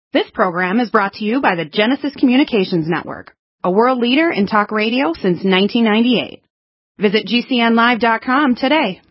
This program is brought to you by the Genesis Communications Network, a world leader in talk radio since 1998. Visit GCNlive.com today.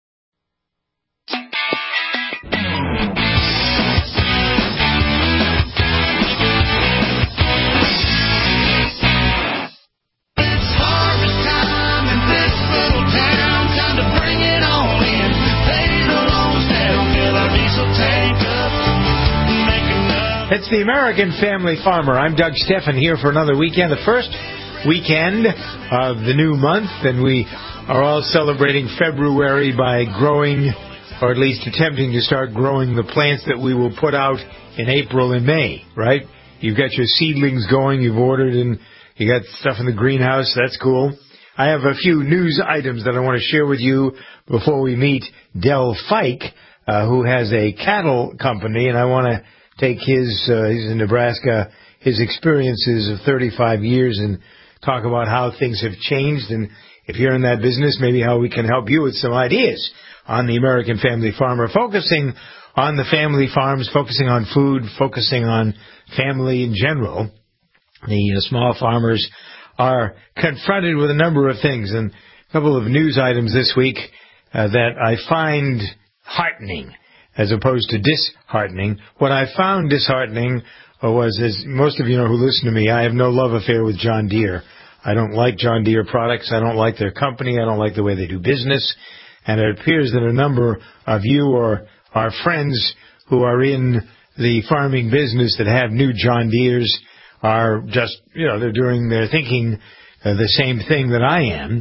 It's the American Family Farmer. I'm Doug Steffen here for another weekend, the first weekend of the new month, and we are all celebrating February by growing, or at least attempting to start growing, the plants that we will put out in April and May, right? You've got your seedlings going, you've ordered, and you got stuff in the greenhouse. That's cool. I have a few news items that I want to share with you before we meet Del Fike, who has a cattle company, and I want to take he's in Nebraska, his experiences of 35 years and talk about how things have changed. And if you're in that business, maybe how we can help you with some ideas on the American Family Farmer, focusing on the family farms, focusing on food, focusing on family in general. The small farmers are confronted with a number of things, and a couple of news items this week that I find heartening as opposed to disheartening. What I found disheartening was, as most of you know who listen to me, I have no love affair with John Deere. I don't like John Deere products. I don't like their company. I don't like the way they do business. And it appears that a number of you or our friends who are in the farming business that have new John Deeres are just, they're thinking the same thing that I am.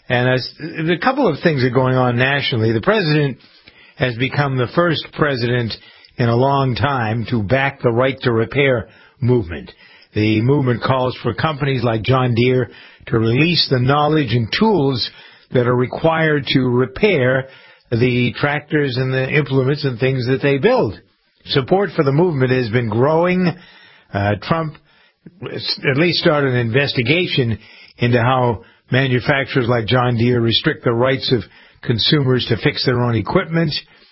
And a couple of things are going on nationally. The president has become the first president in a long time to back the right to repair movement. The movement calls for companies like John Deere to release the knowledge and tools that are required to repair the tractors and the implements and things that they build. Support for the movement has been growing. Trump at least started an investigation into how manufacturers like John Deere restrict the rights of consumers to fix their own equipment.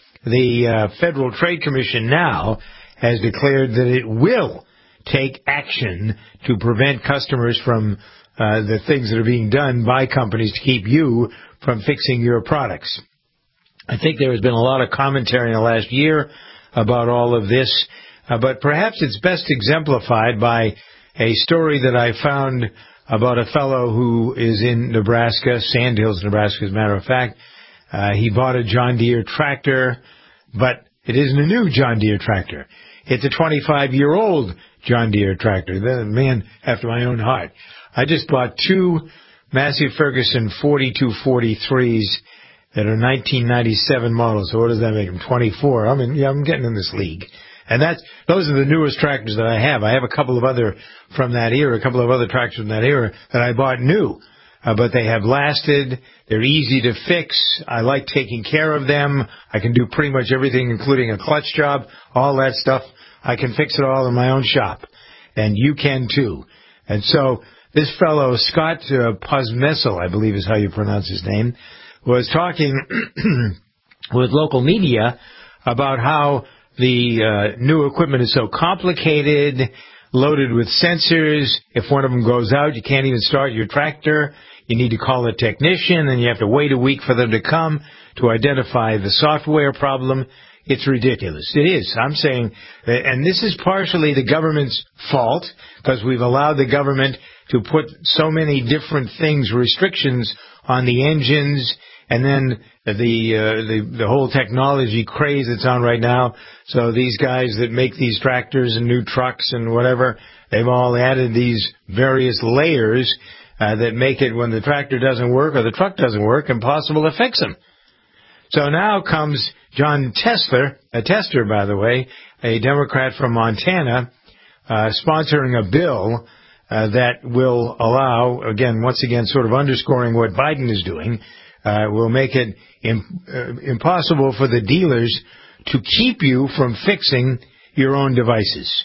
The Federal Trade Commission now has declared that it will take action to prevent customers from the things that are being done by companies to keep you from fixing your products. I think there has been a lot of commentary in the last year about all of this, but perhaps it's best exemplified by a story that I found about a fellow who is in Nebraska, Sandhills, Nebraska, as a matter of fact. He bought a John Deere tractor, but it isn't a new John Deere tractor. It's a 25-year-old John Deere tractor. The man after my own heart. I just bought two Massey Ferguson 4243s that are 1997 models. So what does that make them? 24. I'm getting in this league. And those are the newest tractors that I have. I have a couple of other from that era, a couple of other tractors from that era that I bought new. But they have lasted. They're easy to fix. I like taking care of them. I can do pretty much everything, including a clutch job, all that stuff. I can fix it all in my own shop. And you can too. And so this fellow, Scott Posmessel, I believe is how you pronounce his name, was talking with local media about how the new equipment is so complicated, loaded with sensors. If one of them goes out, you can't even start your tractor. You need to call a technician, and you have to wait a week for them to come to identify the software problem. It's ridiculous. It is. I'm saying, and this is partially the government's fault, because we've allowed the government to put so many different things, restrictions on the engines, and then the whole technology craze that's on right now. So these guys that make these tractors and new trucks and whatever, they've all added these various layers that make it, when the tractor doesn't work or the truck doesn't work, impossible to fix them. So now comes John Tester, by the way, a Democrat from Montana, sponsoring a bill that will allow, once again, sort of underscoring what Biden is doing, will make it impossible for the dealers to keep you from fixing your own devices.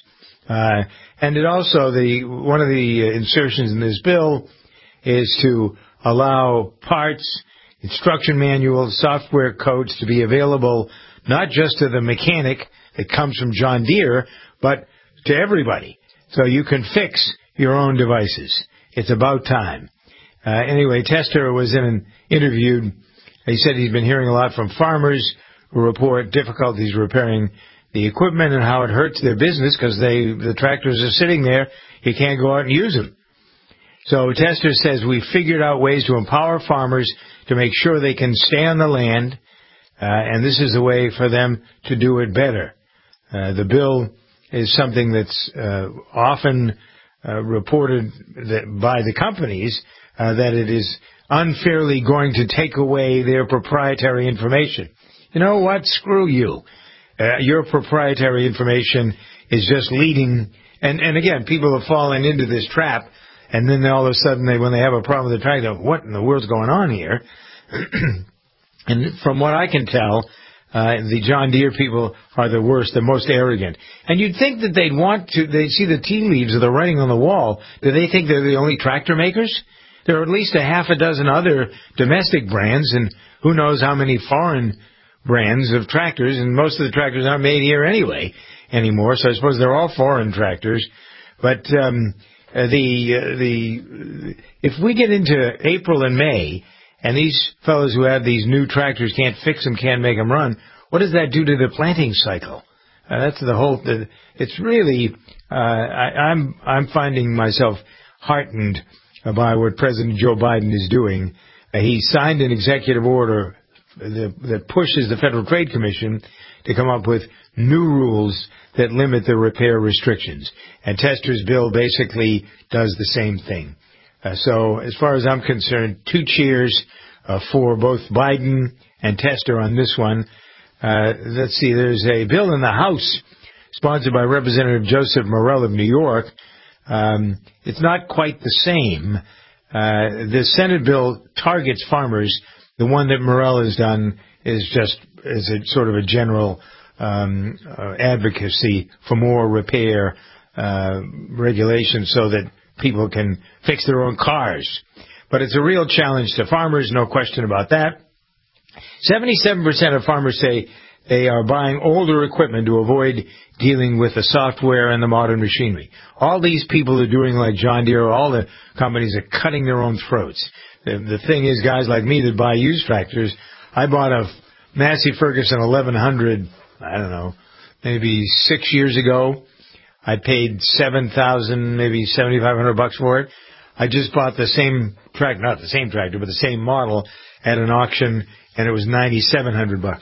And it also, one of the insertions in this bill is to allow parts, instruction manuals, software codes to be available not just to the mechanic that comes from John Deere, but to everybody. So you can fix your own devices. It's about time. Anyway, Tester was in an interview. He said he's been hearing a lot from farmers who report difficulties repairing the equipment and how it hurts their business because the tractors are sitting there. You can't go out and use them. So Tester says we figured out ways to empower farmers to make sure they can stay on the land, and this is a way for them to do it better. The bill is something that's often reported by the companies that it is unfairly going to take away their proprietary information. You know what? Screw you. Your proprietary information is just leading, and again, people have fallen into this trap, and then all of a sudden, when they have a problem with the tractor, what in the world's going on here? And from what I can tell, the John Deere people are the worst, the most arrogant. And you'd think that they'd see the tea leaves of the writing on the wall. Do they think they're the only tractor makers? There are at least a half a dozen other domestic brands, and who knows how many foreign brands of tractors, and most of the tractors aren't made here anymore, so I suppose they're all foreign tractors. But if we get into April and May, and these fellows who have these new tractors can't fix them, can't make them run, what does that do to the planting cycle? That's the whole. It's really. I'm finding myself heartened by what President Joe Biden is doing. He signed an executive order that pushes the Federal Trade Commission to come up with new rules that limit the repair restrictions. And Tester's bill basically does the same thing. So as far as I'm concerned, 2 cheers for both Biden and Tester on this one. Let's see, there's a bill in the House sponsored by Representative Joseph Morell of New York. It's not quite the same. The Senate bill targets farmers. The one that Morell has done is a sort of a general advocacy for more repair regulations so that people can fix their own cars. But it's a real challenge to farmers, no question about that. 77% of farmers say they are buying older equipment to avoid dealing with the software and the modern machinery. All these people are doing like John Deere, all the companies are cutting their own throats. The thing is, guys like me that buy used tractors, I bought a Massey Ferguson 1100, I don't know, maybe 6 years ago. I paid $7,000, maybe $7,500 for it. I just bought the same tractor, not the same tractor, but the same model at an auction, and it was $9,700.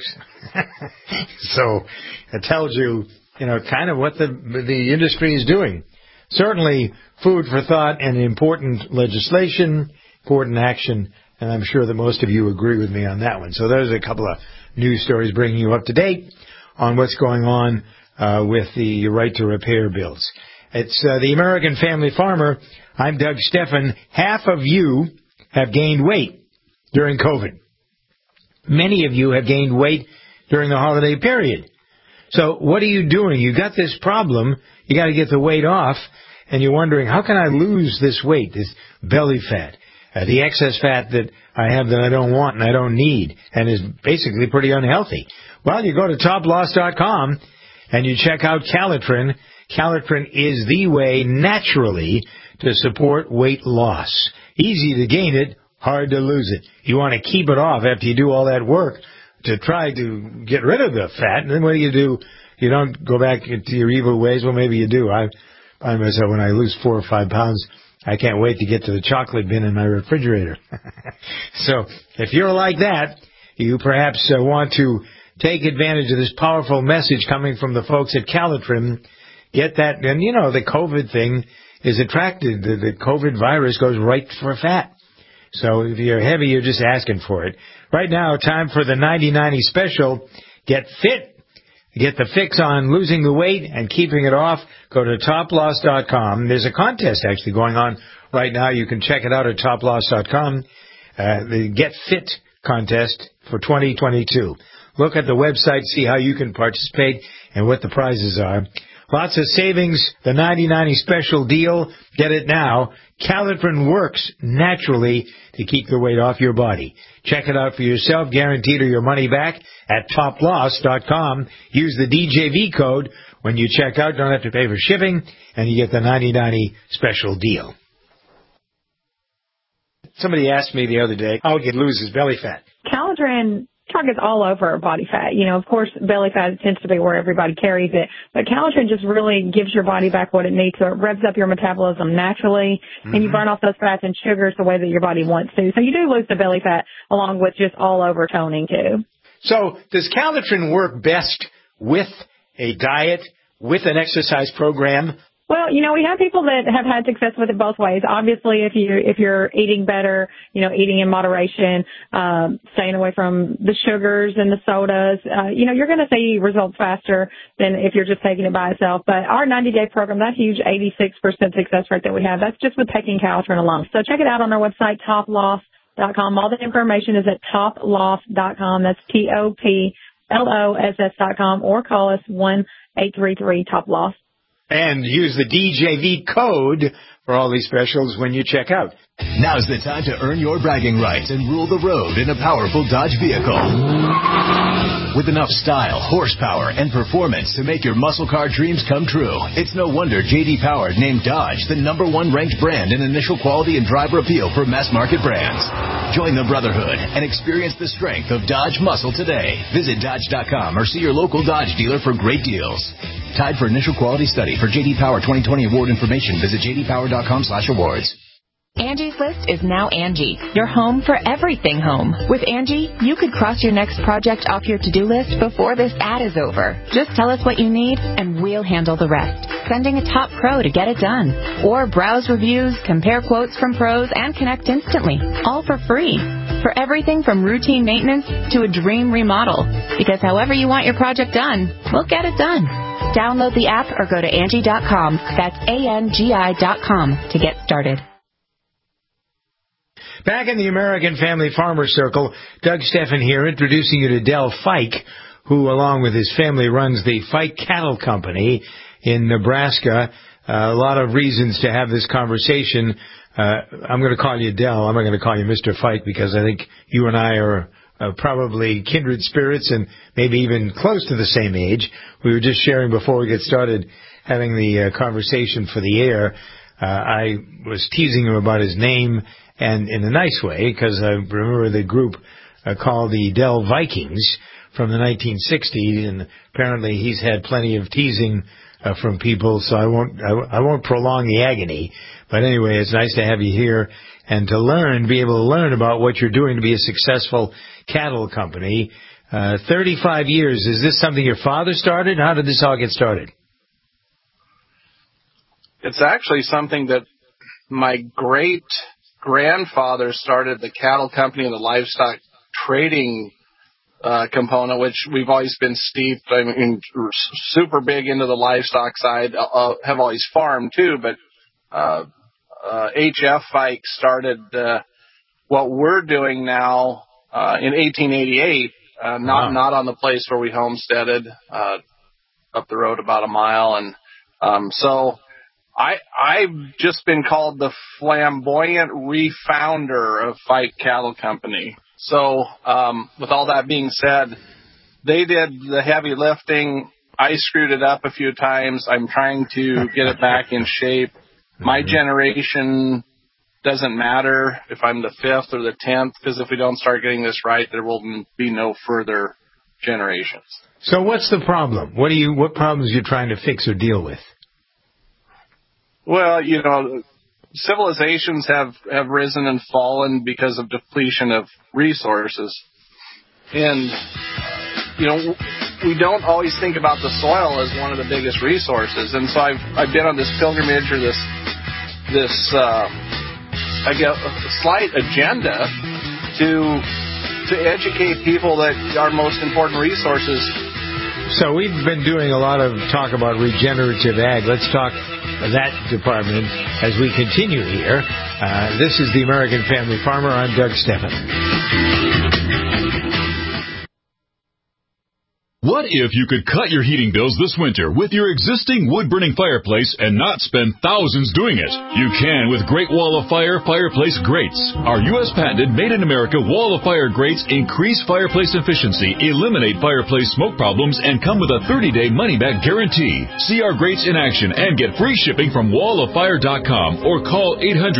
So it tells you, kind of what the industry is doing. Certainly food for thought and important legislation, important action, and I'm sure that most of you agree with me on that one. So there's a couple of news stories bringing you up to date on what's going on with the right to repair bills. It's the American Family Farmer. I'm Doug Stephan. Half of you have gained weight during COVID. Many of you have gained weight during the holiday period. So what are you doing? You got this problem. You got to get the weight off, and you're wondering, how can I lose this weight, this belly fat, the excess fat that I have that I don't want and I don't need and is basically pretty unhealthy? Well, you go to toploss.com and you check out Calitrin. Calitrin is the way naturally to support weight loss. Easy to gain it, hard to lose it. You want to keep it off after you do all that work to try to get rid of the fat. And then what do? You don't go back into your evil ways. Well, maybe you do. I find myself when I lose 4 or 5 pounds, I can't wait to get to the chocolate bin in my refrigerator. So if you're like that, you perhaps want to take advantage of this powerful message coming from the folks at Calitrin. Get that. And, the COVID thing is attracted. The COVID virus goes right for fat. So if you're heavy, you're just asking for it. Right now, time for the 90-90 special. Get fit. Get the fix on losing the weight and keeping it off. Go to toploss.com. There's a contest actually going on right now. You can check it out at toploss.com. The Get Fit contest for 2022. Look at the website, see how you can participate and what the prizes are. Lots of savings. The 90-90 special deal. Get it now. Calitrin works naturally to keep the weight off your body. Check it out for yourself, guaranteed or your money back at toploss.com. Use the DJV code When you check out, don't have to pay for shipping, and you get the 90/90 special deal. Somebody asked me the other day how he could lose his belly fat. Calitrin targets all over body fat. Of course, belly fat tends to be where everybody carries it, but Calitrin just really gives your body back what it needs. So it revs up your metabolism naturally, and you burn off those fats and sugars the way that your body wants to. So you do lose the belly fat along with just all over toning too. So does Calitrin work best with a diet, with an exercise program? Well, we have people that have had success with it both ways. Obviously, if you're eating better, eating in moderation, staying away from the sugars and the sodas, you're going to see results faster than if you're just taking it by itself. But our 90-day program, that huge 86% success rate that we have, that's just with taking Calitrin alone. So check it out on our website, toploss.com. All the information is at toploss.com. That's TOPLOSS.com, or call us 1-833-TOP-LOSS. And use the DJV code for all these specials when you check out. Now's the time to earn your bragging rights and rule the road in a powerful Dodge vehicle. With enough style, horsepower, and performance to make your muscle car dreams come true, it's no wonder J.D. Power named Dodge the #1 ranked brand in initial quality and driver appeal for mass market brands. Join the brotherhood and experience the strength of Dodge muscle today. Visit Dodge.com or see your local Dodge dealer for great deals. Tied for initial quality study. For J.D. Power 2020 award information, visit jdpower.com/awards. Angie's List is now Angie, your home for everything home. With Angie, you could cross your next project off your to-do list before this ad is over. Just tell us what you need, and we'll handle the rest. Sending a top pro to get it done. Or browse reviews, compare quotes from pros, and connect instantly. All for free. For everything from routine maintenance to a dream remodel. Because however you want your project done, we'll get it done. Download the app or go to Angie.com. That's ANGI.com to get started. Back in the American Family Farmer Circle, Doug Steffen here, introducing you to Del Fike, who, along with his family, runs the Fike Cattle Company in Nebraska. A lot of reasons to have this conversation. I'm going to call you Del. I'm not going to call you Mr. Fike, because I think you and I are probably kindred spirits and maybe even close to the same age. We were just sharing before we get started, having the conversation for the air. I was teasing him about his name, and in a nice way, because I remember the group called the Del Vikings from the 1960s, and apparently he's had plenty of teasing from people, so I won't prolong the agony. But anyway, it's nice to have you here and to be able to learn about what you're doing to be a successful cattle company. 35 years. Is this something your father started? How did this all get started? It's actually something that my great-grandfather started, the cattle company and the livestock trading component, which we've always been steeped. I mean, super big into the livestock side. Have always farmed too, but H.F. Fike started what we're doing now in 1888. Not on the place where we homesteaded, up the road about a mile, and so I've just been called the flamboyant refounder of Fike Cattle Company. So, with all that being said, they did the heavy lifting. I screwed it up a few times. I'm trying to get it back in shape. My generation doesn't matter if I'm the 5th or the 10th, because if we don't start getting this right, there will be no further generations. So what's the problem? What problems are you trying to fix or deal with? Well, civilizations have risen and fallen because of depletion of resources. And, we don't always think about the soil as one of the biggest resources. And so I've been on this pilgrimage, or this I guess, a slight agenda to educate people that our most important resources. So we've been doing a lot of talk about regenerative ag. Let's talk that department as we continue here. This is the American Family Farmer. I'm Doug Steffen. What if you could cut your heating bills this winter with your existing wood-burning fireplace and not spend thousands doing it? You can with Great Wall of Fire fireplace grates. Our U.S. patented made-in-America Wall of Fire grates increase fireplace efficiency, eliminate fireplace smoke problems, and come with a 30-day money-back guarantee. See our grates in action and get free shipping from walloffire.com or call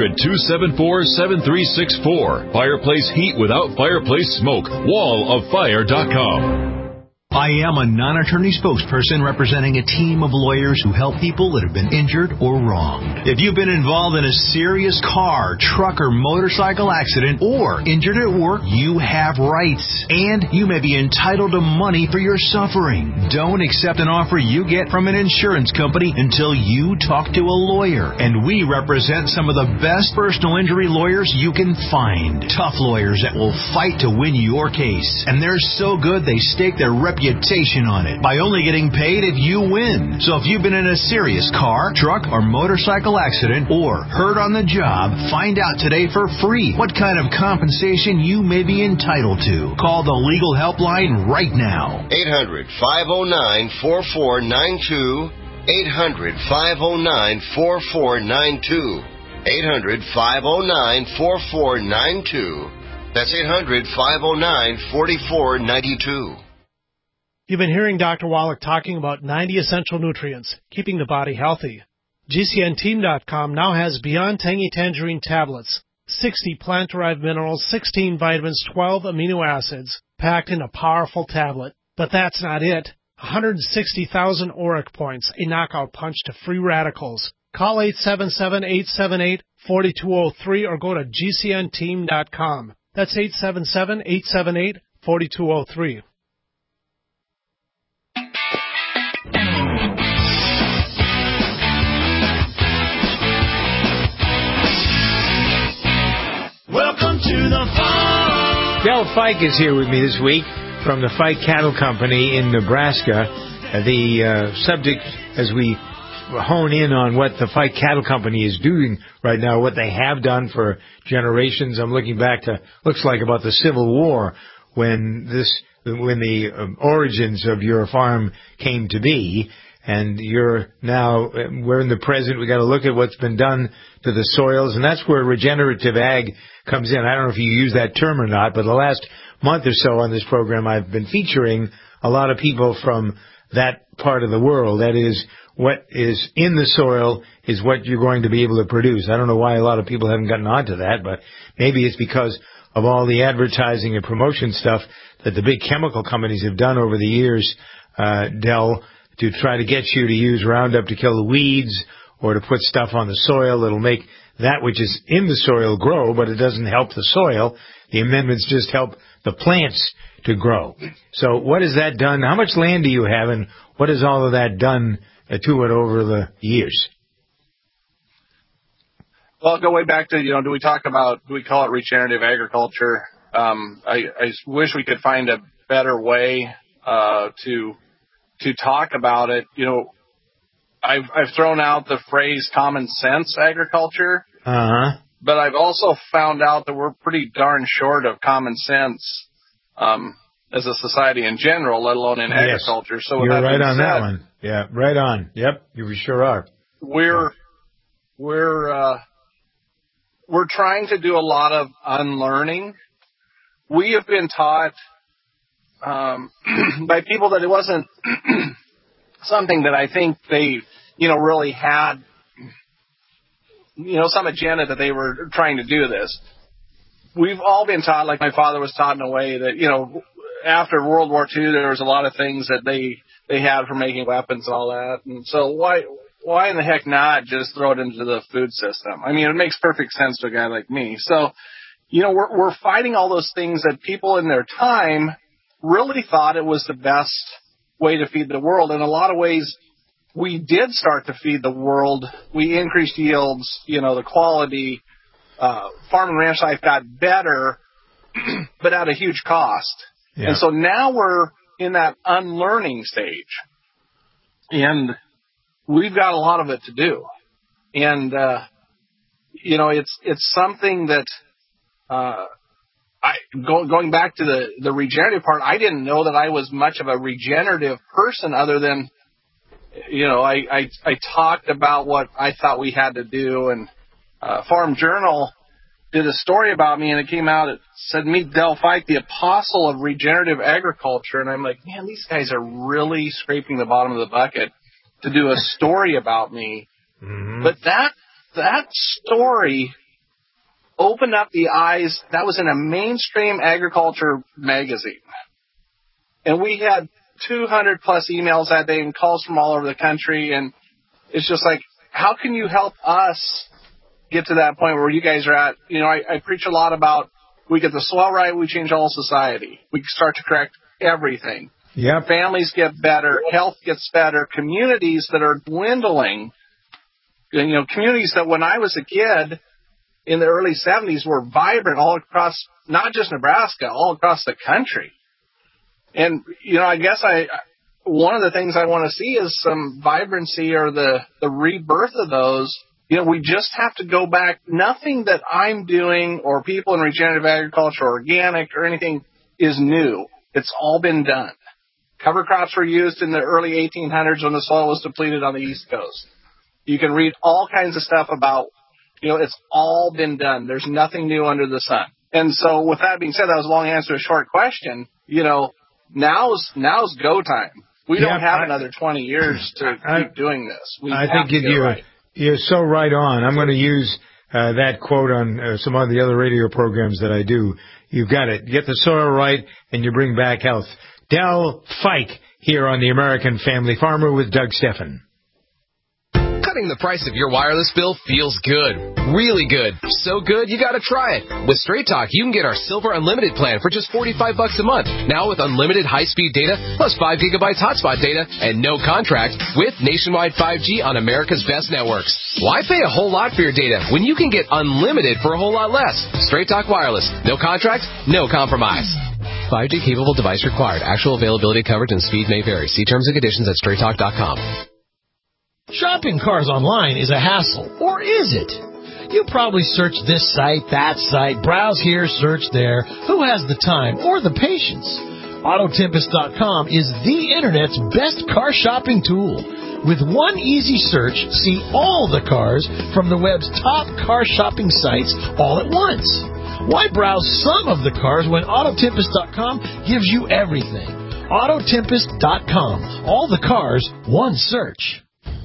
800-274-7364. Fireplace heat without fireplace smoke. walloffire.com. I am a non-attorney spokesperson representing a team of lawyers who help people that have been injured or wronged. If you've been involved in a serious car, truck, or motorcycle accident or injured at work, you have rights, and you may be entitled to money for your suffering. Don't accept an offer you get from an insurance company until you talk to a lawyer, and we represent some of the best personal injury lawyers you can find. Tough lawyers that will fight to win your case, and they're so good they stake their reputation on it by only getting paid if you win. So if you've been in a serious car, truck, or motorcycle accident or hurt on the job, find out today for free what kind of compensation you may be entitled to. Call the legal helpline right now. 800-509-4492. 800-509-4492. 800-509-4492. That's 800-509-4492. You've been hearing Dr. Wallach talking about 90 essential nutrients, keeping the body healthy. GCNteam.com now has Beyond Tangy Tangerine tablets, 60 plant-derived minerals, 16 vitamins, 12 amino acids, packed in a powerful tablet. But that's not it. 160,000 ORAC points, a knockout punch to free radicals. Call 877-878-4203 or go to GCNteam.com. That's 877-878-4203. Welcome to the farm. Del Fike is here with me this week from the Fike Cattle Company in Nebraska. The subject, as we hone in on what the Fike Cattle Company is doing right now, what they have done for generations. I'm looking back to, looks like about the Civil War, when the origins of your farm came to be. And we're in the present. We got to look at what's been done to the soils, and that's where regenerative ag comes in. I don't know if you use that term or not, but the last month or so on this program, I've been featuring a lot of people from that part of the world. That is, what is in the soil is what you're going to be able to produce. I don't know why a lot of people haven't gotten onto that, but maybe it's because of all the advertising and promotion stuff that the big chemical companies have done over the years, Del, to try to get you to use Roundup to kill the weeds or to put stuff on the soil that'll make that which is in the soil grow, but it doesn't help the soil. The amendments just help the plants to grow. So what has that done? How much land do you have, and what has all of that done to it over the years? Well, go way back to, do we call it regenerative agriculture? I wish we could find a better way to talk about it. I've thrown out the phrase common sense agriculture, but I've also found out that we're pretty darn short of common sense as a society in general, let alone in agriculture. So you're right on that one. Yeah, right on. Yep, you sure are. We're trying to do a lot of unlearning. We have been taught by people that it wasn't something that I think they, really had, some agenda that they were trying to do this. We've all been taught, like my father was taught in a way that, after World War II, there was a lot of things that they had for making weapons and all that. And so why in the heck not just throw it into the food system? I mean, it makes perfect sense to a guy like me. So, we're fighting all those things that people in their time really thought it was the best way to feed the world. In a lot of ways, we did start to feed the world. We increased yields, the quality, farm and ranch life got better, but at a huge cost. Yeah. And so now we're in that unlearning stage, and we've got a lot of it to do. And, it's something that, going back to the regenerative part, I didn't know that I was much of a regenerative person other than, I talked about what I thought we had to do, and Farm Journal did a story about me, and it came out, it said, meet Del Fike, the apostle of regenerative agriculture. And I'm like, man, these guys are really scraping the bottom of the bucket to do a story about me. Mm-hmm. But that story opened up the eyes. That was in a mainstream agriculture magazine. And we had 200 plus emails that day and calls from all over the country. And it's just like, how can you help us get to that point where you guys are at? I preach a lot about, we get the soil right, we change all society. We start to correct everything. Yep. Families get better, health gets better, communities that are dwindling, communities that when I was a kid in the early 70s were vibrant all across, not just Nebraska, all across the country. And, I guess one of the things I want to see is some vibrancy or the rebirth of those. We just have to go back. Nothing that I'm doing or people in regenerative agriculture or organic or anything is new. It's all been done. Cover crops were used in the early 1800s when the soil was depleted on the East Coast. You can read all kinds of stuff about, it's all been done. There's nothing new under the sun. And so with that being said, that was a long answer to a short question. Now's go time. We don't have another 20 years to keep doing this. I think you're so right on. I'm going to use that quote on some of the other radio programs that I do. You've got it. Get the soil right, and you bring back health. Del Fike here on the American Family Farmer with Doug Steffen. Cutting the price of your wireless bill feels good. Really good. So good, you gotta try it. With Straight Talk, you can get our Silver Unlimited plan for just $45 a month. Now with unlimited high-speed data, plus 5 gigabytes hotspot data, and no contract, with nationwide 5G on America's best networks. Why pay a whole lot for your data when you can get unlimited for a whole lot less? Straight Talk Wireless. No contract, no compromise. 5G capable device required. Actual availability, coverage, and speed may vary. See terms and conditions at straighttalk.com. Shopping cars online is a hassle, or is it? You probably search this site, that site, browse here, search there. Who has the time or the patience? Autotempest.com is the Internet's best car shopping tool. With one easy search, see all the cars from the web's top car shopping sites all at once. Why browse some of the cars when Autotempest.com gives you everything? Autotempest.com. All the cars, one search.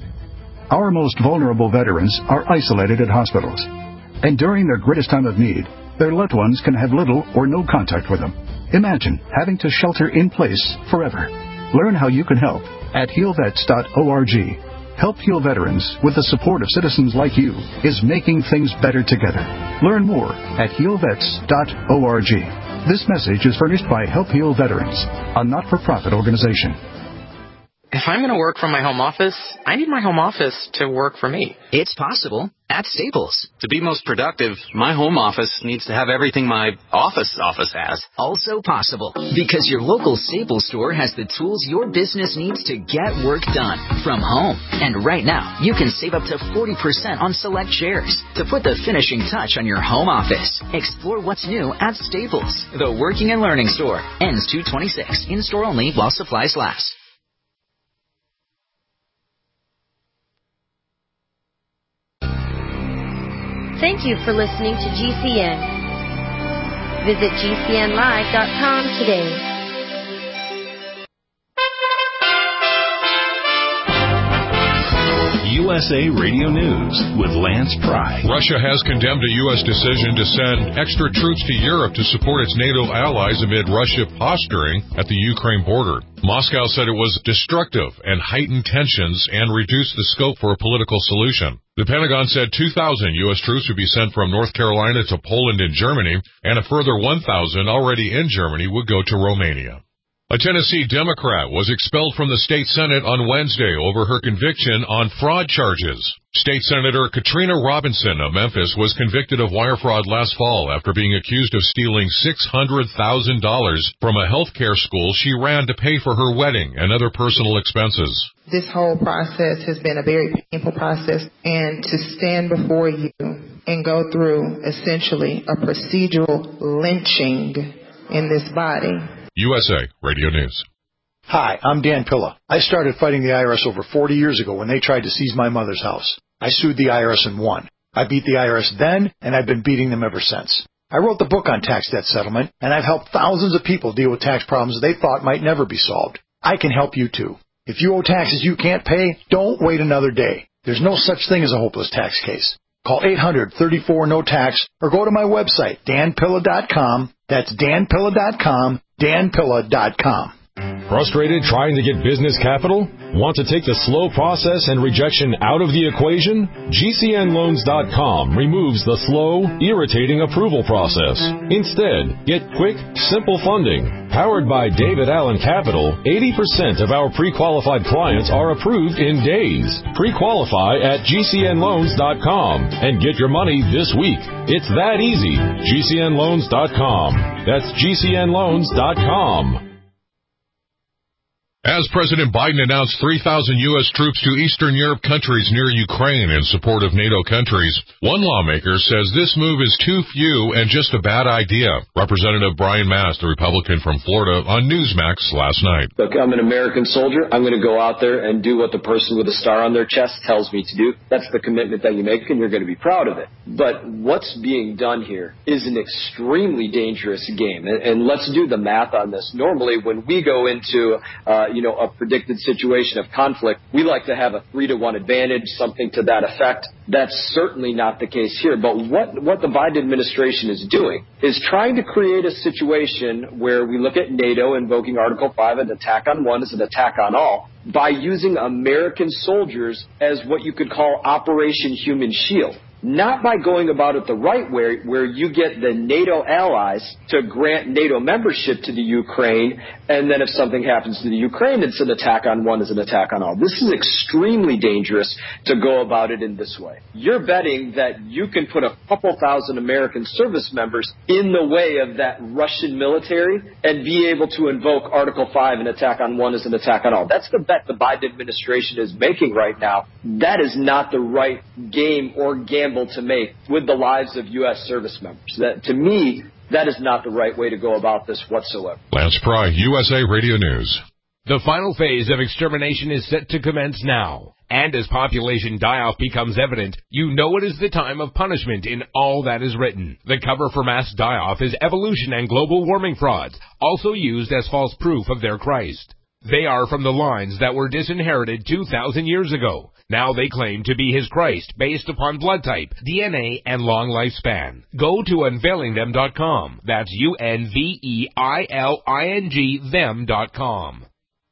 Our most vulnerable veterans are isolated at hospitals. And during their greatest time of need, their loved ones can have little or no contact with them. Imagine having to shelter in place forever. Learn how you can help at healvets.org. Help Heal Veterans with the support of citizens like you is making things better together. Learn more at healvets.org. This message is furnished by Help Heal Veterans, a not-for-profit organization. If I'm going to work from my home office, I need my home office to work for me. It's possible at Staples. To be most productive, my home office needs to have everything my office has. Also possible, because your local Staples store has the tools your business needs to get work done from home. And right now, you can save up to 40% on select chairs to put the finishing touch on your home office. Explore what's new at Staples, the working and learning store. Ends 2/26. In-store only while supplies last. Thank you for listening to GCN. Visit GCNlive.com today. USA Radio News with Lance Pry. Russia has condemned a U.S. decision to send extra troops to Europe to support its NATO allies amid Russia posturing at the Ukraine border. Moscow said it was destructive and heightened tensions and reduced the scope for a political solution. The Pentagon said 2,000 U.S. troops would be sent from North Carolina to Poland and Germany, and a further 1,000 already in Germany would go to Romania. A Tennessee Democrat was expelled from the state Senate on Wednesday over her conviction on fraud charges. State Senator Katrina Robinson of Memphis was convicted of wire fraud last fall after being accused of stealing $600,000 from a healthcare school she ran to pay for her wedding and other personal expenses. This whole process has been a very painful process, and to stand before you and go through essentially a procedural lynching in this body. USA Radio News. Hi, I'm Dan Pilla. I started fighting the IRS over 40 years ago when they tried to seize my mother's house. I sued the IRS and won. I beat the IRS then, and I've been beating them ever since. I wrote the book on tax debt settlement, and I've helped thousands of people deal with tax problems they thought might never be solved. I can help you too. If you owe taxes you can't pay, don't wait another day. There's no such thing as a hopeless tax case. Call 800-34-NO-TAX or go to my website, danpilla.com. That's danpilla.com, danpilla.com. Frustrated trying to get business capital? Want to take the slow process and rejection out of the equation? GCNloans.com removes the slow, irritating approval process. Instead, get quick, simple funding. Powered by David Allen Capital, 80% of our pre-qualified clients are approved in days. Pre-qualify at GCNloans.com and get your money this week. It's that easy. GCNloans.com. That's GCNloans.com. As President Biden announced 3,000 U.S. troops to Eastern Europe countries near Ukraine in support of NATO countries, one lawmaker says this move is too few and just a bad idea. Representative Brian Mast, the Republican from Florida, on Newsmax last night. Look, I'm an American soldier. I'm going to go out there and do what the person with a star on their chest tells me to do. That's the commitment that you make, and you're going to be proud of it. But what's being done here is an extremely dangerous game. And let's do the math on this. Normally, when we go into a predicted situation of conflict, we like to have a 3-to-1 advantage, something to that effect. That's certainly not the case here. But what the Biden administration is doing is trying to create a situation where we look at NATO invoking Article 5, an attack on one is an attack on all, by using American soldiers as what you could call Operation Human Shield. Not by going about it the right way, where you get the NATO allies to grant NATO membership to the Ukraine, and then if something happens to the Ukraine, it's an attack on one is an attack on all. This is extremely dangerous to go about it in this way. You're betting that you can put a couple thousand American service members in the way of that Russian military and be able to invoke Article 5, an attack on one is an attack on all. That's the bet the Biden administration is making right now. That is not the right game or gamble to make with the lives of U.S. service members. That, to me, that is not the right way to go about this whatsoever. Lance Pry, USA Radio News. The final phase of extermination is set to commence now. And as population die-off becomes evident, you know it is the time of punishment in all that is written. The cover for mass die-off is evolution and global warming frauds, also used as false proof of their Christ. They are from the lines that were disinherited 2,000 years ago. Now they claim to be his Christ based upon blood type, DNA, and long lifespan. Go to unveilingthem.com. That's UNVEILING them.com.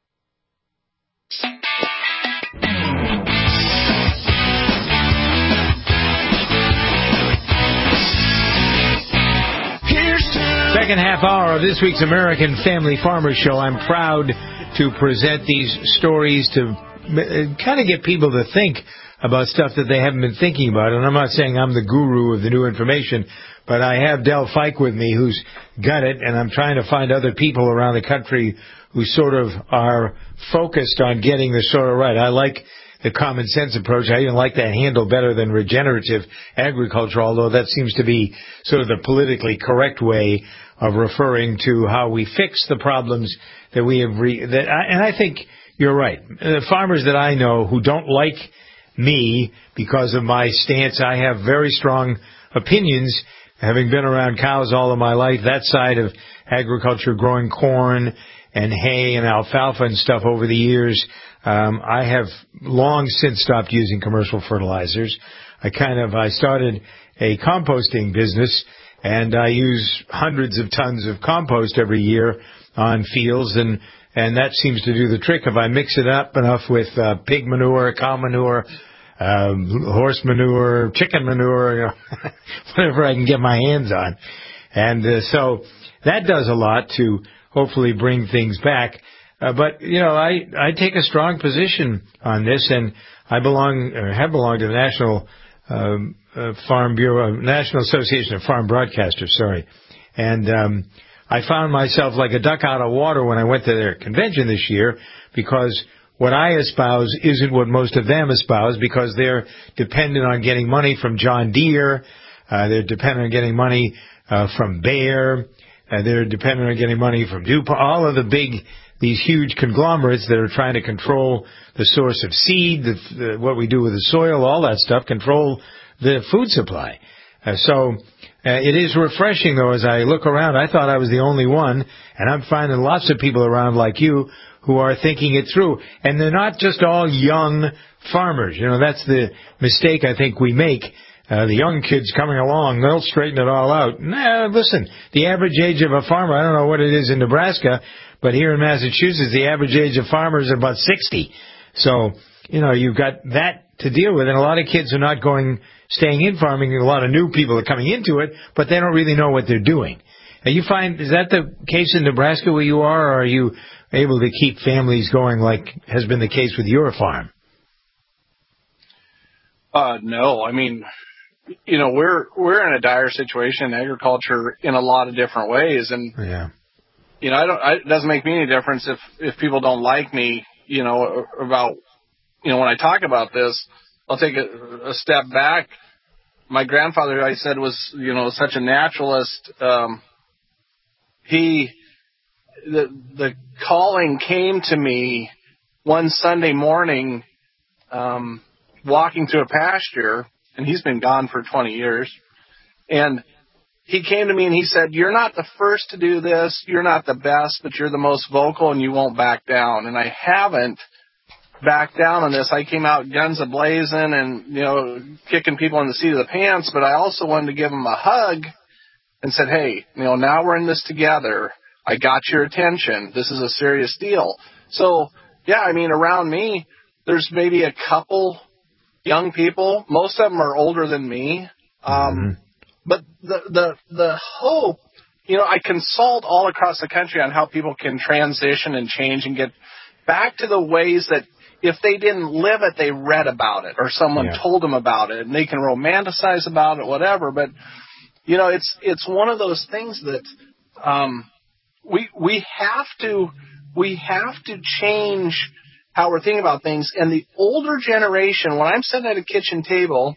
Second half hour of this week's American Family Farmer Show. I'm proud to present these stories to kind of get people to think about stuff that they haven't been thinking about. And I'm not saying I'm the guru of the new information, but I have Del Fike with me who's got it, and I'm trying to find other people around the country who sort of are focused on getting this sort of right. I like the common sense approach. I even like that handle better than regenerative agriculture, although that seems to be sort of the politically correct way of referring to how we fix the problems that we have. And I think you're right. The farmers that I know who don't like me because of my stance, I have very strong opinions, having been around cows all of my life, that side of agriculture, growing corn and hay and alfalfa and stuff over the years. I have long since stopped using commercial fertilizers. I started a composting business, and I use hundreds of tons of compost every year on fields, and that seems to do the trick. If I mix it up enough with pig manure, cow manure, horse manure, chicken manure, whatever I can get my hands on. And so that does a lot to hopefully bring things back. But, I take a strong position on this, and I have belonged to the National Farm Bureau, National Association of Farm Broadcasters, sorry. And I found myself like a duck out of water when I went to their convention this year, because what I espouse isn't what most of them espouse, because they're dependent on getting money from John Deere, they're dependent on getting money from Bayer, they're dependent on getting money from DuPont, all of these huge conglomerates that are trying to control the source of seed, what we do with the soil, all that stuff, control the food supply. It is refreshing, though, as I look around. I thought I was the only one, and I'm finding lots of people around like you who are thinking it through. And they're not just all young farmers. That's the mistake I think we make. The young kids coming along, they'll straighten it all out. Listen, the average age of a farmer, I don't know what it is in Nebraska, but here in Massachusetts, the average age of farmers is about 60. So, you've got that to deal with. And a lot of kids are not staying in farming. A lot of new people are coming into it, but they don't really know what they're doing. And you find, is that the case in Nebraska where you are, or are you able to keep families going like has been the case with your farm? No, I mean, we're in a dire situation in agriculture in a lot of different ways. And, it doesn't make me any difference if people don't like me, about, when I talk about this. I'll take a step back. My grandfather, who I said was, such a naturalist, the calling came to me one Sunday morning, walking through a pasture, and he's been gone for 20 years. And he came to me and he said, "You're not the first to do this. You're not the best, but you're the most vocal and you won't back down." And I haven't back down on this. I came out guns a-blazing and, kicking people in the seat of the pants, but I also wanted to give them a hug and said, "Hey, now we're in this together. I got your attention. This is a serious deal." So, around me, there's maybe a couple young people. Most of them are older than me. But the hope, I consult all across the country on how people can transition and change and get back to the ways that if they didn't live it, they read about it or someone told them about it, and they can romanticize about it, whatever. But, it's one of those things that we have to change how we're thinking about things. And the older generation, when I'm sitting at a kitchen table,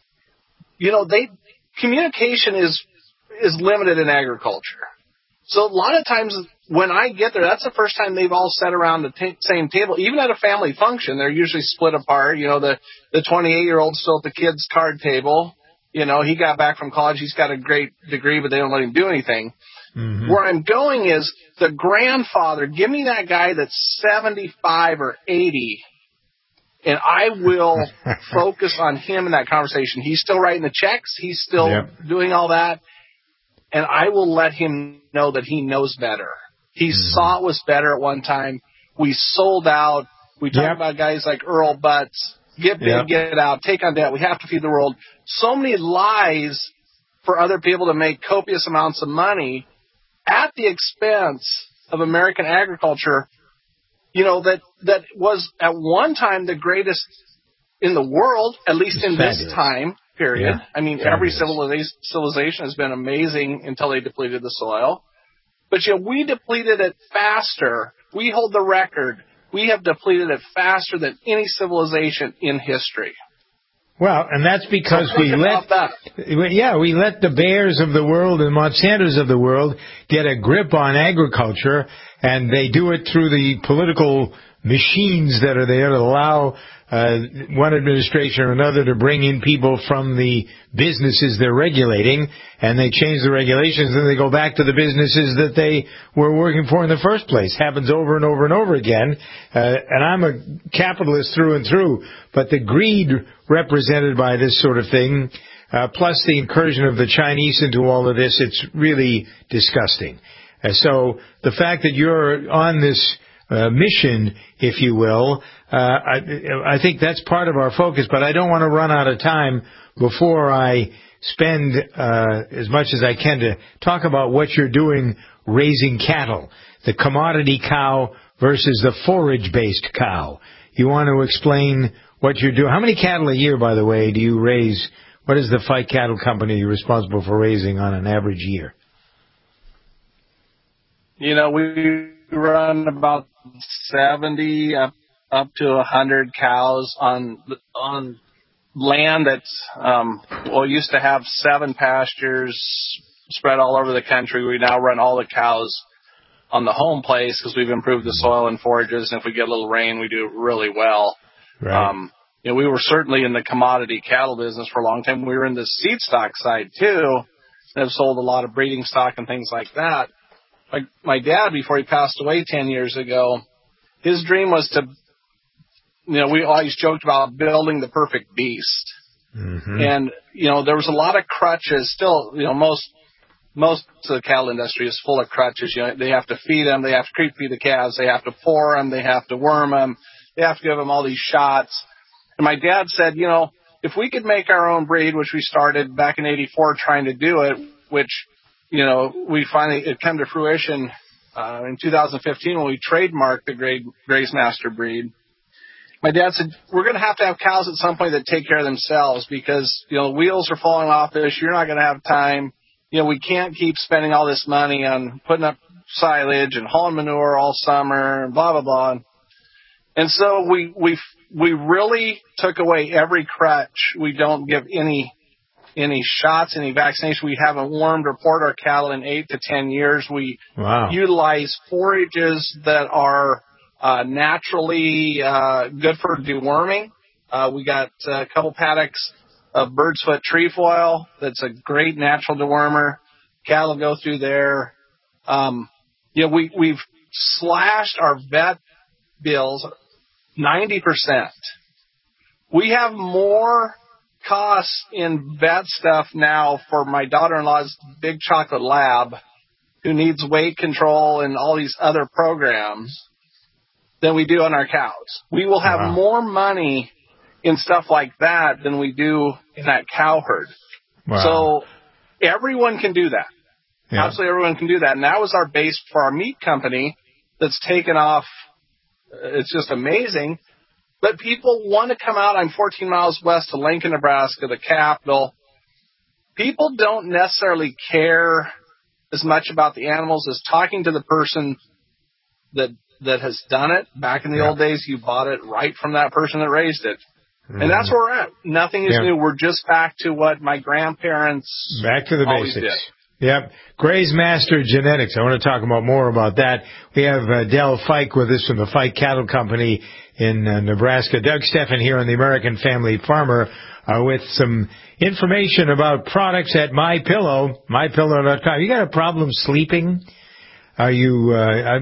communication is limited in agriculture. So a lot of times when I get there, that's the first time they've all sat around the same table. Even at a family function, they're usually split apart. The 28-year-old's still at the kids' card table. He got back from college. He's got a great degree, but they don't let him do anything. Mm-hmm. Where I'm going is the grandfather, give me that guy that's 75 or 80, and I will focus on him in that conversation. He's still writing the checks. He's still doing all that. And I will let him know that he knows better. He saw it was better at one time. We sold out. We talk about guys like Earl Butts. Get big, get out, take on debt. We have to feed the world. So many lies for other people to make copious amounts of money at the expense of American agriculture, that was at one time the greatest in the world, at least in this time period. Every civilization has been amazing until they depleted the soil. But we depleted it faster. We hold the record. We have depleted it faster than any civilization in history. Well, and that's because we let the Bayers of the world and Monsantos of the world get a grip on agriculture, and they do it through the political machines that are there to allow one administration or another to bring in people from the businesses they're regulating, and they change the regulations, and they go back to the businesses that they were working for in the first place. Happens over and over and over again. And I'm a capitalist through and through, but the greed represented by this sort of thing, plus the incursion of the Chinese into all of this, it's really disgusting. So the fact that you're on this mission, if you will, I think that's part of our focus, but I don't want to run out of time before I spend as much as I can to talk about what you're doing raising cattle, the commodity cow versus the forage-based cow. You want to explain what you're doing? How many cattle a year, by the way, do you raise? What is the Fike Cattle Company responsible for raising on an average year? We run about 70 up to 100 cows on land that's, used to have 7 pastures spread all over the country. We now run all the cows on the home place because we've improved the soil and forages. And if we get a little rain, we do really well. Right. We were certainly in the commodity cattle business for a long time. We were in the seed stock side too, and have sold a lot of breeding stock and things like that. Like my dad, before he passed away 10 years ago, his dream was to, we always joked about building the perfect beast. Mm-hmm. And, there was a lot of crutches. Still, most of the cattle industry is full of crutches. They have to feed them. They have to creep feed the calves. They have to pour them. They have to worm them. They have to give them all these shots. And my dad said, if we could make our own breed, which we started back in '84 trying to do it, which, we finally, it came to fruition in 2015 when we trademarked the Graze Master breed. My dad said, we're going to have cows at some point that take care of themselves because, wheels are falling off this. You're not going to have time. We can't keep spending all this money on putting up silage and hauling manure all summer and blah, blah, blah. And so we really took away every crutch. We don't give any shots, any vaccination. We haven't wormed or poured our cattle in 8 to 10 years. We utilize forages that are naturally good for deworming. We got a couple paddocks of bird's foot trefoil. That's a great natural dewormer. Cattle go through there. We've slashed our vet bills 90%. We have more costs in vet stuff now for my daughter-in-law's big chocolate lab who needs weight control and all these other programs than we do on our cows. We will have more money in stuff like that than we do in that cow herd. Wow. So everyone can do that. Yeah. Absolutely everyone can do that. And that was our base for our meat company that's taken off. It's just amazing. But people want to come out. I'm 14 miles west of Lincoln, Nebraska, the capital. People don't necessarily care as much about the animals as talking to the person that has done it. Back in the old days, you bought it right from that person that raised it. And that's where we're at. Nothing is new. We're just back to what my grandparents back to the always basics. Did. Yep. Graze Master Genetics. I want to talk about more about that. We have Del Fike with us from the Fike Cattle Company in Nebraska. Doug Steffen here on the American Family Farmer with some information about products at MyPillow, MyPillow.com. You got a problem sleeping? Are you,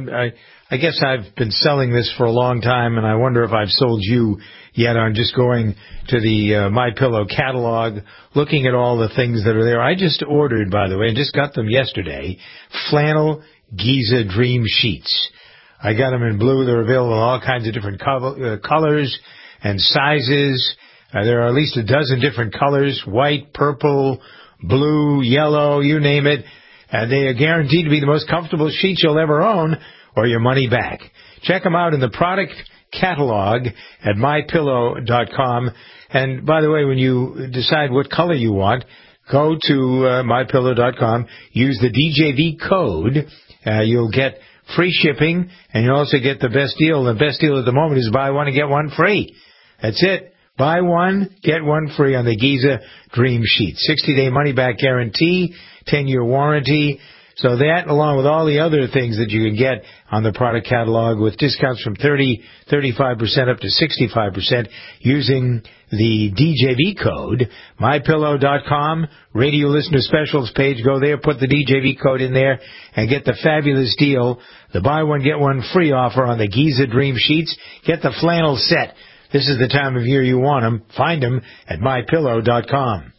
I guess I've been selling this for a long time, and I wonder if I've sold you yet on just going to the MyPillow catalog, looking at all the things that are there. I just ordered, by the way, and just got them yesterday, flannel Giza Dream Sheets. I got them in blue. They're available in all kinds of different colors and sizes. There are at least a dozen different colors, white, purple, blue, yellow, you name it. They are guaranteed to be the most comfortable sheets you'll ever own, or your money back. Check them out in the product catalog at MyPillow.com. And by the way, when you decide what color you want, go to MyPillow.com, use the DJV code. You'll get free shipping, and you'll also get the best deal. The best deal at the moment is buy one and get one free. That's it. Buy one, get one free on the Giza Dream Sheet. 60-day money-back guarantee, 10-year warranty. So that, along with all the other things that you can get on the product catalog with discounts from 30, 35% up to 65% using the DJV code, MyPillow.com, radio listener specials page. Go there, put the DJV code in there, and get the fabulous deal, the buy one, get one free offer on the Giza Dream Sheets. Get the flannel set. This is the time of year you want them. Find them at MyPillow.com.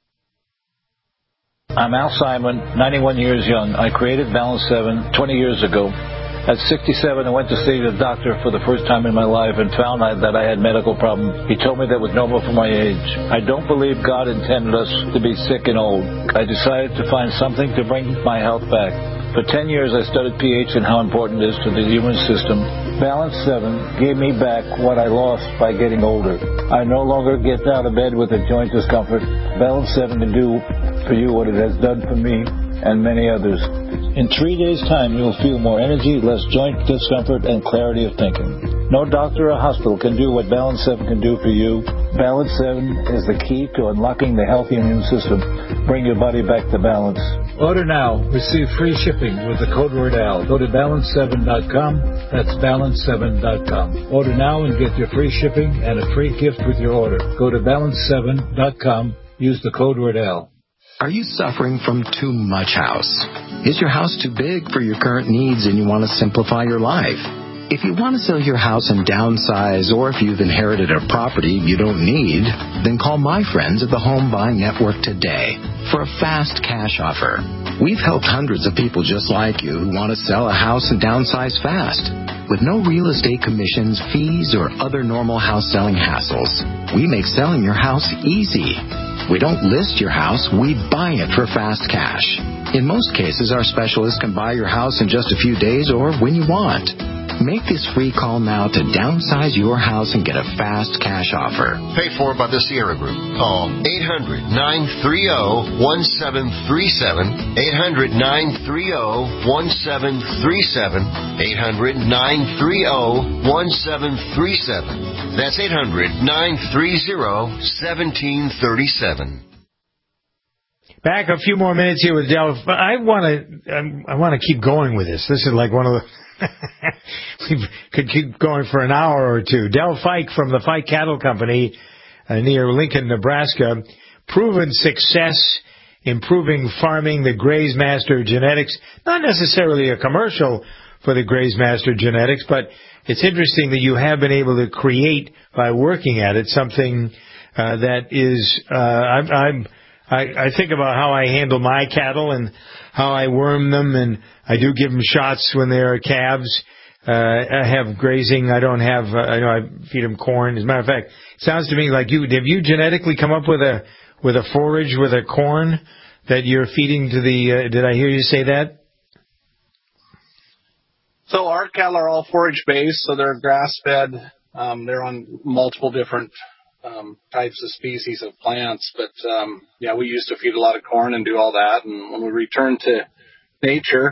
I'm Al Simon, 91 years young. I created Balance 7 20 years ago. At 67, I went to see the doctor for the first time in my life and found that I had medical problems. He told me that was normal for my age. I don't believe God intended us to be sick and old. I decided to find something to bring my health back. For 10 years, I studied pH and how important it is to the human system. Balance 7 gave me back what I lost by getting older. I no longer get out of bed with a joint discomfort. Balance 7 can do for you what it has done for me and many others. In 3 days' time, you will feel more energy, less joint discomfort, and clarity of thinking. No doctor or hospital can do what Balance 7 can do for you. Balance 7 is the key to unlocking the healthy immune system. Bring your body back to balance. Order now. Receive free shipping with the code word AL. Go to balance7.com. That's balance7.com. Order now and get your free shipping and a free gift with your order. Go to balance7.com. Use the code word AL. Are you suffering from too much house? Is your house too big for your current needs and you want to simplify your life? If you want to sell your house and downsize, or if you've inherited a property you don't need, then call my friends at the Home Buying Network today for a fast cash offer. We've helped hundreds of people just like you who want to sell a house and downsize fast. With no real estate commissions, fees, or other normal house selling hassles, we make selling your house easy. We don't list your house, we buy it for fast cash. In most cases, our specialists can buy your house in just a few days or when you want. Make this free call now to downsize your house and get a fast cash offer. Paid for by the Sierra Group. Call 800-930-1737. 800-930-1737. 800-930-1737. That's 800-930-1737. Back a few more minutes here with Del. I want to keep going with this. This is like one of the we could keep going for an hour or two. Del Fike from the Fike Cattle Company near Lincoln, Nebraska. Proven success improving farming, the Grazemaster genetics. Not necessarily a commercial for the Grazemaster genetics, but it's interesting that you have been able to create by working at it something that is. I think about how I handle my cattle and how I worm them, and I do give them shots when they are calves. I have grazing. I don't have. I know I feed them corn. As a matter of fact, it sounds to me like have you genetically come up with a forage with a corn that you're feeding to the? Did I hear you say that? So our cattle are all forage based, so they're grass fed. They're on multiple different types of species of plants, but we used to feed a lot of corn and do all that. And when we returned to nature,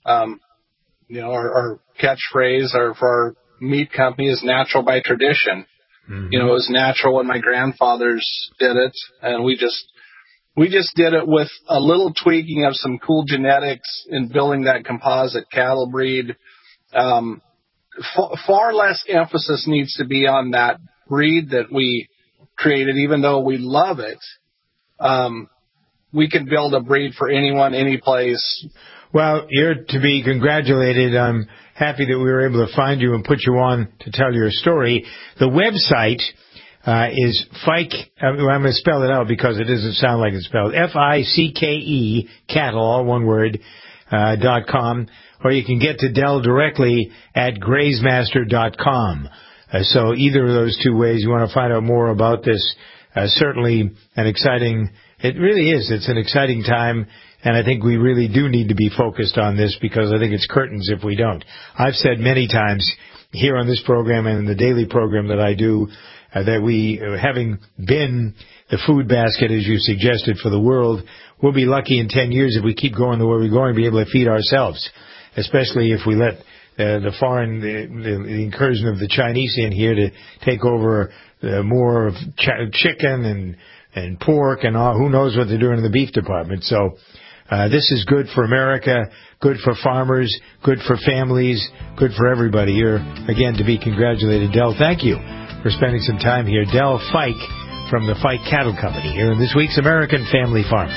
our catchphrase for our meat company is natural by tradition. Mm-hmm. It was natural when my grandfathers did it, and we just did it with a little tweaking of some cool genetics in building that composite cattle breed. Far less emphasis needs to be on that breed that we created, even though we love it. We can build a breed for anyone, any place. Well, you're to be congratulated. I'm happy that we were able to find you and put you on to tell your story. The website is Fike. I'm going to spell it out because it doesn't sound like it's spelled. FICKE, cattle, all one word, .com. Or you can get to Del directly at grazemaster.com. So either of those two ways, you want to find out more about this. Certainly an exciting, it really is. It's an exciting time, and I think we really do need to be focused on this because I think it's curtains if we don't. I've said many times here on this program and in the daily program that I do that we, having been the food basket, as you suggested, for the world, we'll be lucky in 10 years if we keep going the way we're going to be able to feed ourselves, especially if we let the foreign, the incursion of the Chinese in here to take over more of chicken and pork and all. Who knows what they're doing in the beef department. So this is good for America, good for farmers, good for families, good for everybody. You're, again, to be congratulated. Del, thank you for spending some time here. Del Fike from the Fike Cattle Company here in this week's American Family Farm.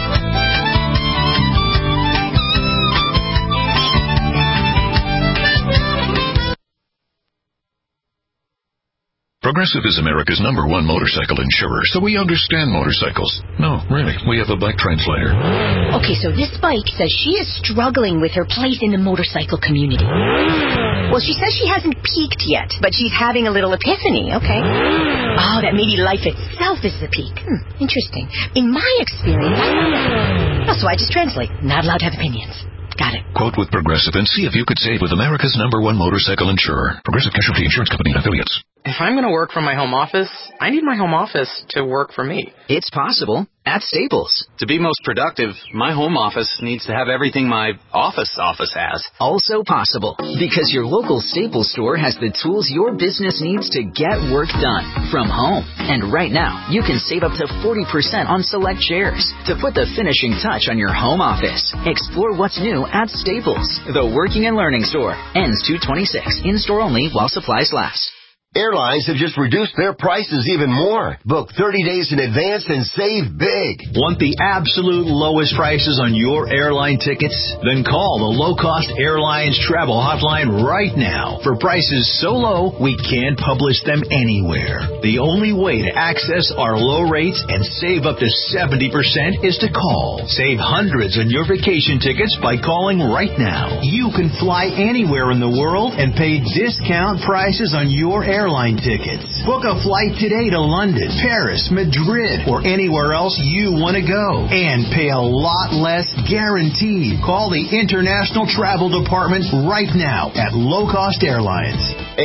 Progressive is America's #1 motorcycle insurer, so we understand motorcycles. No, really, we have a bike translator. Okay, so this bike says she is struggling with her place in the motorcycle community. Well, she says she hasn't peaked yet, but she's having a little epiphany, okay? Oh, that maybe life itself is the peak. Interesting. In my experience, so I just translate. Not allowed to have opinions. Got it. Quote with Progressive and see if you could save with America's #1 motorcycle insurer. Progressive Casualty Insurance Company and Affiliates. If I'm going to work from my home office, I need my home office to work for me. It's possible at Staples. To be most productive, my home office needs to have everything my office has. Also possible because your local Staples store has the tools your business needs to get work done from home. And right now, you can save up to 40% on select chairs to put the finishing touch on your home office. Explore what's new at Staples, the working and learning store. Ends 2/26. In-store only while supplies last. Airlines have just reduced their prices even more. Book 30 days in advance and save big. Want the absolute lowest prices on your airline tickets? Then call the Low Cost Airlines Travel Hotline right now. For prices so low, we can't publish them anywhere. The only way to access our low rates and save up to 70% is to call. Save hundreds on your vacation tickets by calling right now. You can fly anywhere in the world and pay discount prices on your airline tickets. Book a flight today to London, Paris, Madrid, or anywhere else you want to go. And pay a lot less guaranteed. Call the International Travel Department right now at Low Cost Airlines.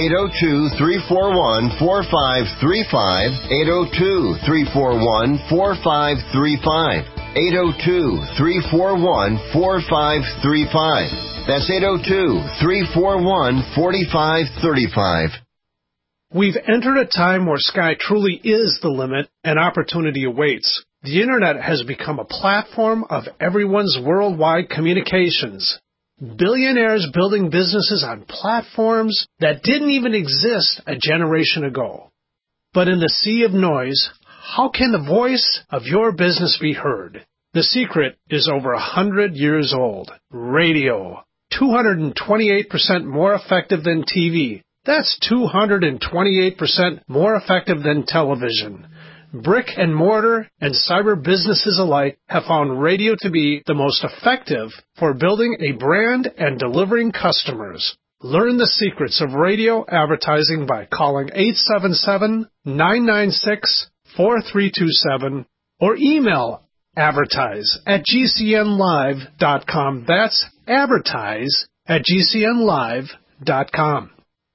802-341-4535. 802-341-4535. 802-341-4535. That's 802-341-4535. We've entered a time where sky truly is the limit and opportunity awaits. The Internet has become a platform of everyone's worldwide communications. Billionaires building businesses on platforms that didn't even exist a generation ago. But in the sea of noise, how can the voice of your business be heard? The secret is over 100 years old. Radio. 228% more effective than TV. That's 228% more effective than television. Brick and mortar and cyber businesses alike have found radio to be the most effective for building a brand and delivering customers. Learn the secrets of radio advertising by calling 877-996-4327 or email advertise@gcnlive.com. That's advertise@gcnlive.com.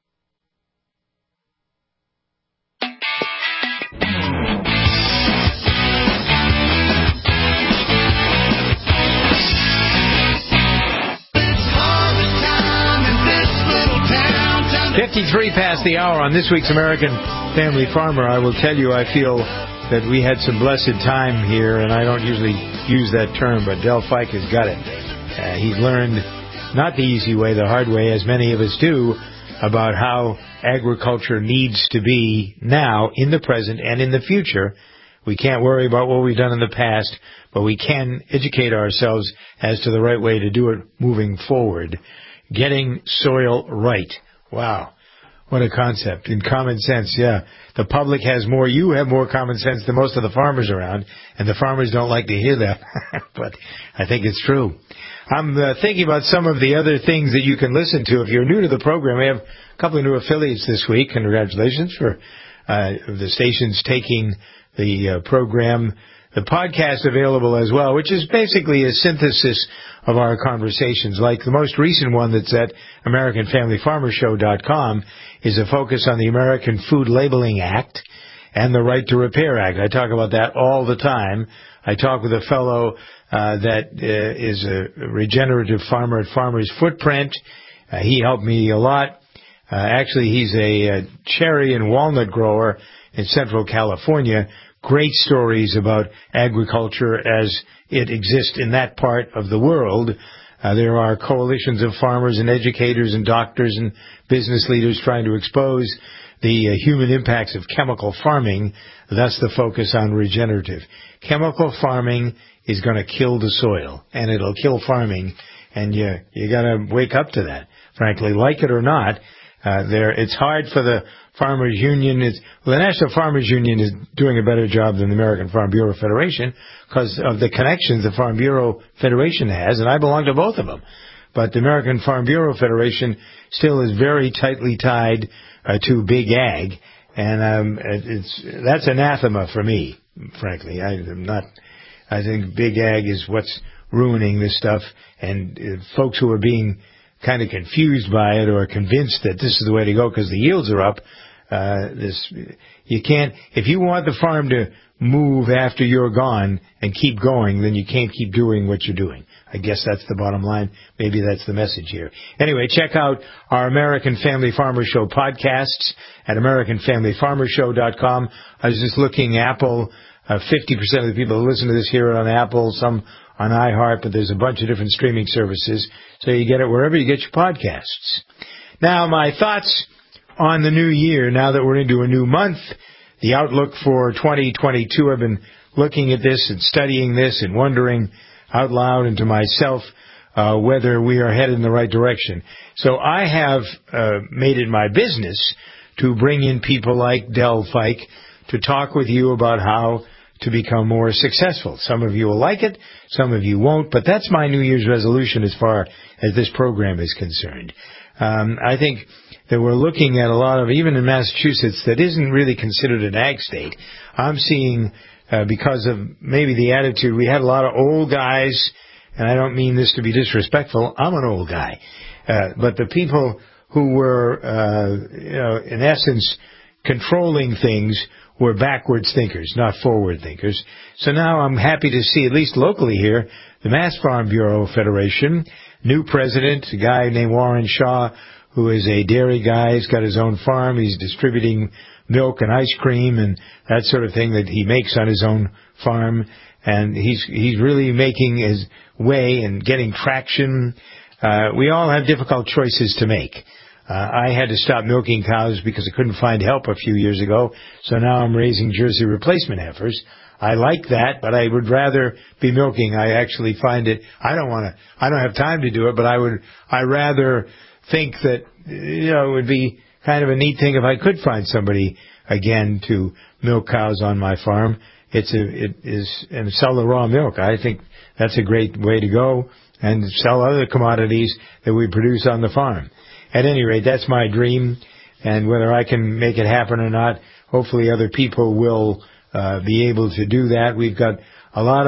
.53 past the hour on this week's American Family Farmer. I will tell you, I feel that we had some blessed time here, and I don't usually use that term, but Del Fike has got it. He's learned, not the easy way, the hard way, as many of us do, about how agriculture needs to be now, in the present, and in the future. We can't worry about what we've done in the past, but we can educate ourselves as to the right way to do it moving forward. Getting soil right. Wow. What a concept. In common sense, yeah. The public has more, you have more common sense than most of the farmers around, and the farmers don't like to hear that. But I think it's true. I'm thinking about some of the other things that you can listen to. If you're new to the program, we have a couple of new affiliates this week. Congratulations for the stations taking the program. The podcast available as well, which is basically a synthesis of our conversations. Like the most recent one that's at AmericanFamilyFarmerShow.com is a focus on the American Food Labeling Act and the Right to Repair Act. I talk about that all the time. I talk with a fellow that is a regenerative farmer at Farmer's Footprint. He helped me a lot. Actually, he's a cherry and walnut grower in Central California. Great stories about agriculture as it exists in that part of the world. There are coalitions of farmers and educators and doctors and business leaders trying to expose the human impacts of chemical farming. That's the focus on regenerative. Chemical farming is going to kill the soil, and it'll kill farming, and you got to wake up to that. Frankly, like it or not, it's hard for the Farmers Union. The National Farmers Union is doing a better job than the American Farm Bureau Federation because of the connections the Farm Bureau Federation has, and I belong to both of them. But the American Farm Bureau Federation still is very tightly tied to big ag, and that's anathema for me, frankly. I'm not I think big ag is what's ruining this stuff, and folks who are being kind of confused by it or convinced that this is the way to go because the yields are up. You can't, if you want the farm to move after you're gone and keep going, then you can't keep doing what you're doing. I guess that's the bottom line. Maybe that's the message here. Anyway, check out our American Family Farmer Show podcasts at AmericanFamilyFarmerShow.com. I was just looking, Apple, 50% of the people who listen to this here are on Apple, some on iHeart, but there's a bunch of different streaming services, so you get it wherever you get your podcasts. Now, my thoughts on the new year, now that we're into a new month, the outlook for 2022, I've been looking at this and studying this and wondering out loud and to myself whether we are headed in the right direction. So I have made it my business to bring in people like Del Fike to talk with you about how to become more successful. Some of you will like it, some of you won't, but that's my New Year's resolution as far as this program is concerned. I think that we're looking at a lot of, even in Massachusetts, that isn't really considered an ag state. I'm seeing, because of maybe the attitude, we had a lot of old guys, and I don't mean this to be disrespectful, I'm an old guy, but the people who were, in essence, controlling things were backwards thinkers, not forward thinkers. So now I'm happy to see, at least locally here, the Mass Farm Bureau Federation, new president, a guy named Warren Shaw, who is a dairy guy. He's got his own farm. He's distributing milk and ice cream and that sort of thing that he makes on his own farm. And he's really making his way and getting traction. We all have difficult choices to make. I had to stop milking cows because I couldn't find help a few years ago, so now I'm raising Jersey replacement heifers. I like that, but I would rather be milking. I actually find it, I don't have time to do it, but I rather think that, it would be kind of a neat thing if I could find somebody again to milk cows on my farm. And sell the raw milk. I think that's a great way to go, and sell other commodities that we produce on the farm. At any rate, that's my dream, and whether I can make it happen or not, hopefully other people will be able to do that. We've got a lot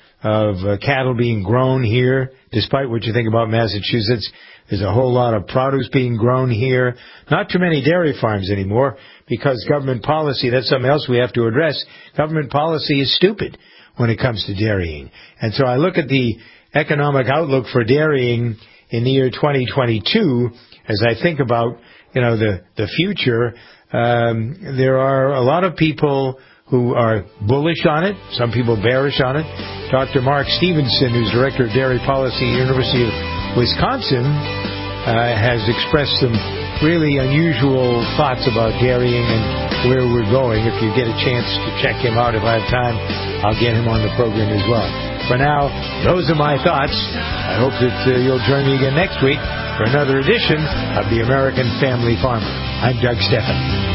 of cattle being grown here, despite what you think about Massachusetts. There's a whole lot of produce being grown here. Not too many dairy farms anymore, because government policy, that's something else we have to address. Government policy is stupid when it comes to dairying. And so I look at the economic outlook for dairying in the year 2022, as I think about, the future. There are a lot of people who are bullish on it, some people bearish on it. Dr. Mark Stevenson, who's Director of Dairy Policy at the University of Wisconsin, has expressed some really unusual thoughts about dairying and where we're going. If you get a chance to check him out, if I have time, I'll get him on the program as well. For now, those are my thoughts. I hope that you'll join me again next week for another edition of the American Family Farmer. I'm Doug Stephan.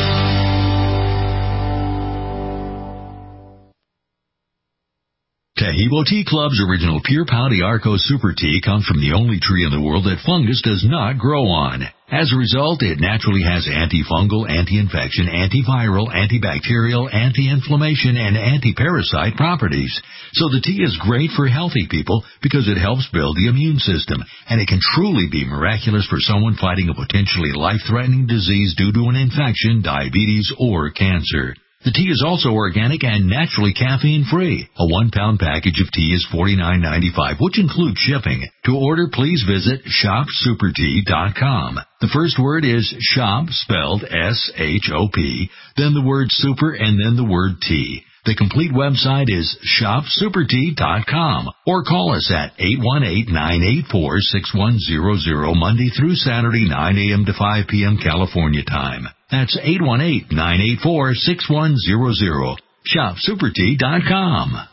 Taheebo Tea Club's original Pure Pau d'Arco Super Tea comes from the only tree in the world that fungus does not grow on. As a result, it naturally has antifungal, anti-infection, antiviral, antibacterial, anti-inflammation, and anti-parasite properties. So the tea is great for healthy people because it helps build the immune system, and it can truly be miraculous for someone fighting a potentially life-threatening disease due to an infection, diabetes, or cancer. The tea is also organic and naturally caffeine-free. A 1-pound package of tea is $49.95, which includes shipping. To order, please visit shopsupertea.com. The first word is shop, spelled S-H-O-P, then the word super, and then the word tea. The complete website is shopsupertea.com, or call us at 818-984-6100 Monday through Saturday, 9 a.m. to 5 p.m. California time. That's 818-984-6100. Shopsupertea.com.